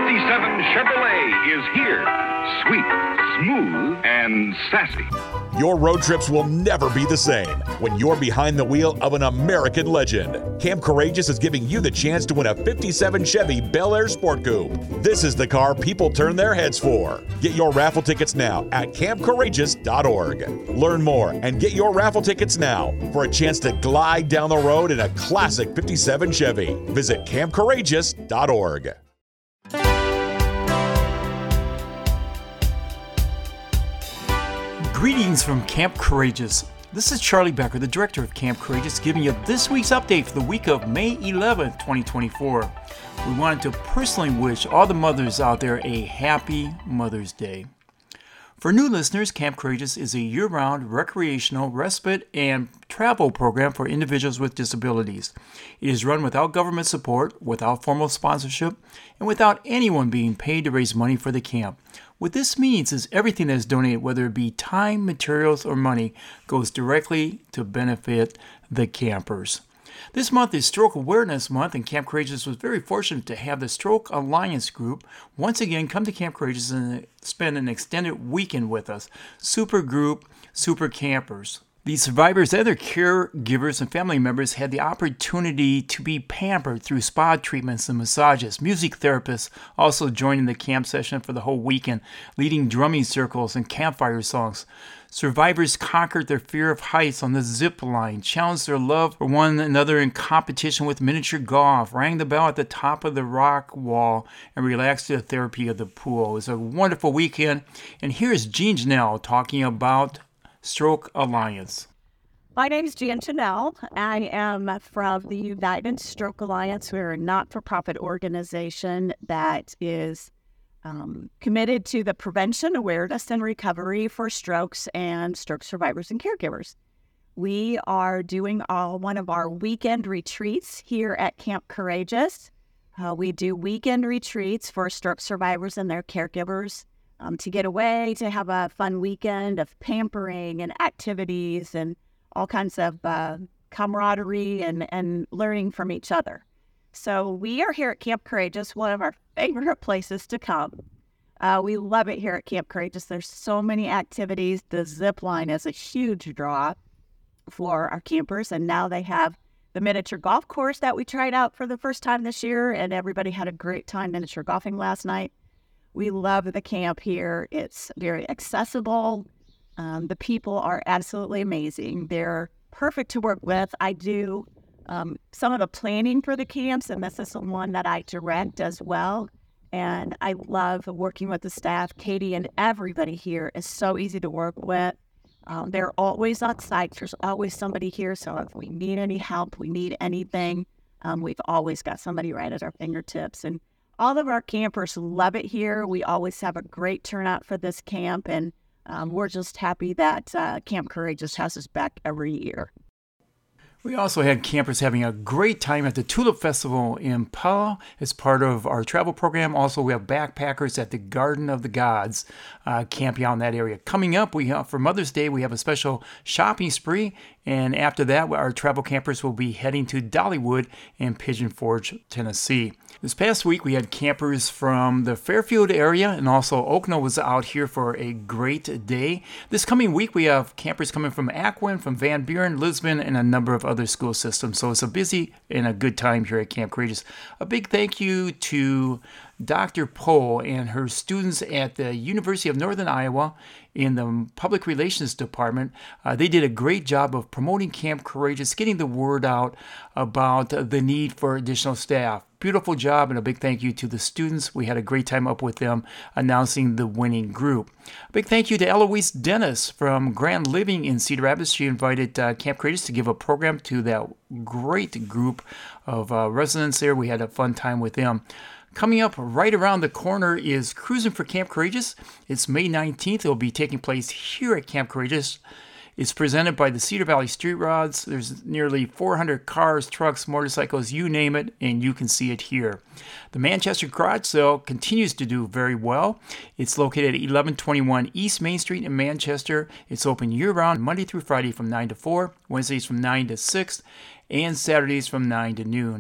Chevrolet is here. Sweet, smooth, and sassy. Your road trips will never be the same when you're behind the wheel of an American legend. Camp Courageous is giving you the chance to win a 57 Chevy Bel Air Sport Coupe. This is the car people turn their heads for. Get your raffle tickets now at campcourageous.org. Learn more and get your raffle tickets now for a chance to glide down the road in a classic 57 Chevy. Visit campcourageous.org. Greetings from Camp Courageous. This is Charlie Becker, the director of Camp Courageous, giving you this week's update for the week of May 11th, 2024. We wanted to personally wish all the mothers out there a happy Mother's Day. For new listeners, Camp Courageous is a year-round recreational, respite, and travel program for individuals with disabilities. It is run without government support, without formal sponsorship, and without anyone being paid to raise money for the camp. What this means is everything that is donated, whether it be time, materials, or money, goes directly to benefit the campers. This month is Stroke Awareness Month, and Camp Courageous was very fortunate to have the Stroke Alliance group once again come to Camp Courageous and spend an extended weekend with us. Super group, super campers. The survivors and their caregivers and family members had the opportunity to be pampered through spa treatments and massages. Music therapists also joined in the camp session for the whole weekend, leading drumming circles and campfire songs. Survivors conquered their fear of heights on the zip line, challenged their love for one another in competition with miniature golf, rang the bell at the top of the rock wall, and relaxed to the therapy of the pool. It was a wonderful weekend. And here's Jean Janelle talking about Stroke Alliance. My name is Jean Janelle. I am from the United Stroke Alliance. We're a not-for-profit organization that is committed to the prevention, awareness, and recovery for strokes and stroke survivors and caregivers. We are doing one of our weekend retreats here at Camp Courageous. We do weekend retreats for stroke survivors and their caregivers to get away, to have a fun weekend of pampering and activities and all kinds of camaraderie and learning from each other. So we are here at Camp Courageous, one of our favorite places to come. We love it here at Camp Courageous. There's so many activities. The zip line is a huge draw for our campers, and now they have the miniature golf course that we tried out for the first time this year, and everybody had a great time miniature golfing last night. We love the camp here. It's very accessible. The people are absolutely amazing. They're perfect to work with. I do some of the planning for the camps, and this is the one that I direct as well. And I love working with the staff. Katie and everybody here is so easy to work with. They're always on site. There's always somebody here. So if we need any help, we need anything, we've always got somebody right at our fingertips. And all of our campers love it here. We always have a great turnout for this camp, and we're just happy that Camp Courageous has us back every year. We also had campers having a great time at the Tulip Festival in Pella as part of our travel program. Also, we have backpackers at the Garden of the Gods camping out in that area. Coming up, for Mother's Day, we have a special shopping spree. And after that, our travel campers will be heading to Dollywood and Pigeon Forge, Tennessee. This past week, we had campers from the Fairfield area, and also Oakland was out here for a great day. This coming week, we have campers coming from Ackwen, from Van Buren, Lisbon, and a number of other school systems. So it's a busy and a good time here at Camp Courageous. A big thank you to Dr. Pohl and her students at the University of Northern Iowa in the Public Relations Department. They did a great job of promoting Camp Courageous, getting the word out about the need for additional staff. Beautiful job, and a big thank you to the students. We had a great time up with them announcing the winning group. A big thank you to Eloise Dennis from Grand Living in Cedar Rapids. She invited Camp Courageous to give a program to that great group of residents there. We had a fun time with them. Coming up right around the corner is Cruising for Camp Courageous. It's May 19th. It will be taking place here at Camp Courageous. It's presented by the Cedar Valley Street Rods. There's nearly 400 cars, trucks, motorcycles, you name it, and you can see it here. The Manchester Garage Sale continues to do very well. It's located at 1121 East Main Street in Manchester. It's open year-round, Monday through Friday from 9 to 4, Wednesdays from 9 to 6, and Saturdays from 9 to noon.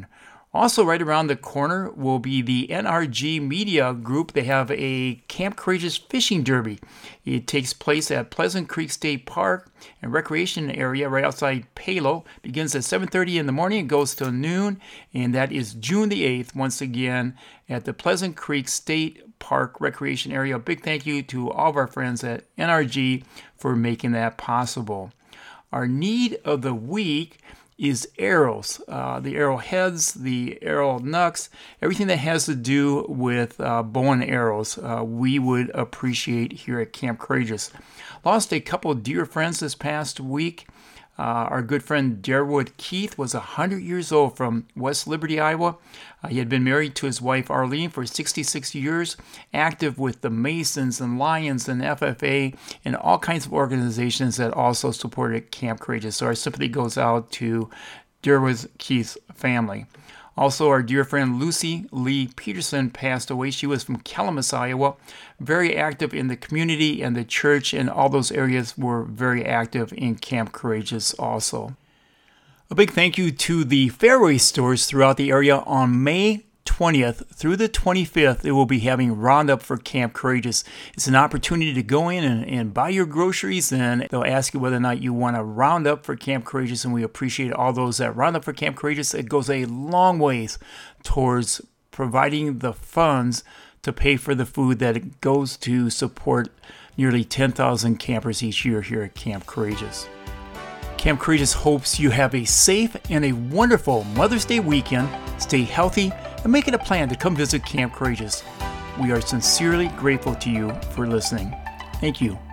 Also, right around the corner will be the NRG Media Group. They have a Camp Courageous Fishing Derby. It takes place at Pleasant Creek State Park and Recreation Area right outside Palo. Begins at 7:30 in the morning. It goes till noon, and that is June the 8th, once again, at the Pleasant Creek State Park Recreation Area. A big thank you to all of our friends at NRG for making that possible. Our need of the week is arrows, the arrowheads, the arrow knucks, everything that has to do with bow and arrows, we would appreciate here at Camp Courageous. Lost a couple of dear friends this past week. Our good friend Darwood Keith was 100 years old from West Liberty, Iowa. He had been married to his wife Arlene for 66 years, active with the Masons and Lions and FFA and all kinds of organizations that also supported Camp Courageous. So our sympathy goes out to Darwood Keith's family. Also, our dear friend Lucy Lee Peterson passed away. She was from Calamus, Iowa, very active in the community and the church, and all those areas were very active in Camp Courageous also. A big thank you to the Fairway stores throughout the area. On May 20th through the 25th, they will be having Roundup for Camp Courageous. It's an opportunity to go in and buy your groceries, and they'll ask you whether or not you want to round up for Camp Courageous, and we appreciate all those that round up for Camp Courageous. It goes a long ways towards providing the funds to pay for the food that it goes to support nearly 10,000 campers each year here at Camp Courageous. Camp Courageous hopes you have a safe and a wonderful Mother's Day weekend. Stay healthy and make it a plan to come visit Camp Courageous. We are sincerely grateful to you for listening. Thank you.